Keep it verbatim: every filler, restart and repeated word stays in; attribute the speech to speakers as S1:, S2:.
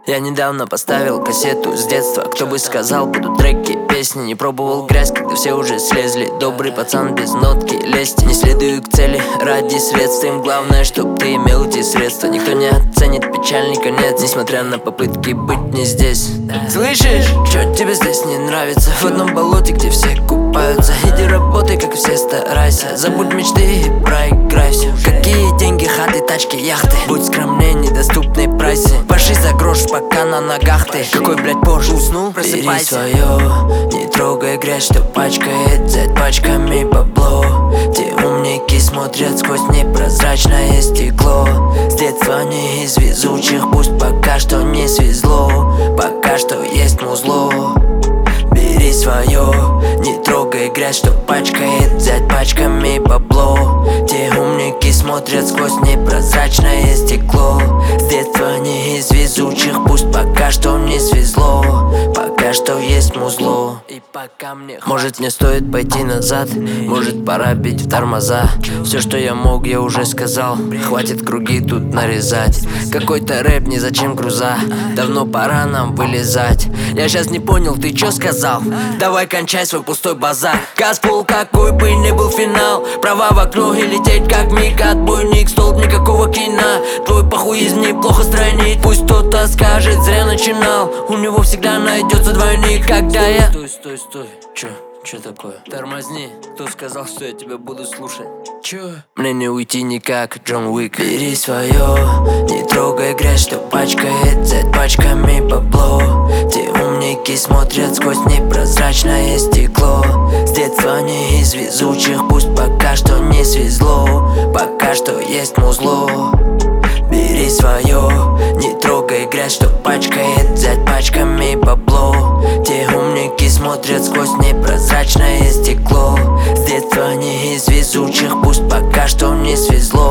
S1: Я недавно поставил кассету с детства. Кто бы сказал, будут треки, песни. Не пробовал грязь, когда все уже слезли. Добрый пацан без нотки лести. Не следую к цели ради средств. Им главное, чтоб ты имел эти средства. Никто не оценит печальный конец, несмотря на попытки быть не здесь. Слышишь, чё тебе здесь не нравится? В одном болоте, где все купаются. Иди работай, как и все, старайся. Забудь мечты и проиграй все. Какие деньги, хаты, тачки, яхты. Будь скромней, недоступные прайсы. Паши за грош, пока на ногах ты. Какой, блядь, позже уснул? Просыпайся. Бери свое, не трогай грязь, что пачкает. Взять пачками бабло. Те умники смотрят сквозь непрозрачное стекло. С детства не из везучих, пусть пока что не свезло. Пока что есть музло. Бери свое, не трогай грязь, что пачкает. Взять пачками бабло. Те умники смотрят сквозь непрозрачное стекло. С детства не из везучих, пусть пока что не свезло. Пока что есть музло. И пока мне хватит. Может, мне стоит пойти назад, может, пора бить в тормоза. Все, что я мог, я уже сказал. Хватит круги тут нарезать. Какой-то рэп, ни зачем груза. Давно пора нам вылезать. Я сейчас не понял, ты чё сказал? Давай кончай свой пустой базар. Газпол, какой бы ни был финал. Права в окно и лететь как миг. Отбойник, столб, никакого кино. Твой похуизм неплохо странить. Пусть кто-то скажет, зря начинал. У него всегда найдется двойник, когда я... Стой, стой, стой, чё? Чё такое? Тормозни, кто сказал, что я тебя буду слушать? Чё? Мне не уйти никак, Джон Уик. Бери свое, не трогай грязь, что пачкает. Взять пачками бабло. Те умники смотрят сквозь непрозрачное стекло. С детства не из везучих, пусть пока что не свезло. Пока что есть музло. Бери свое, не трогай грязь, что пачкает. Взять пачками бабло. Те умники смотрят сквозь непрозрачное стекло. С детства не из везучих, пусть пока что не свезло.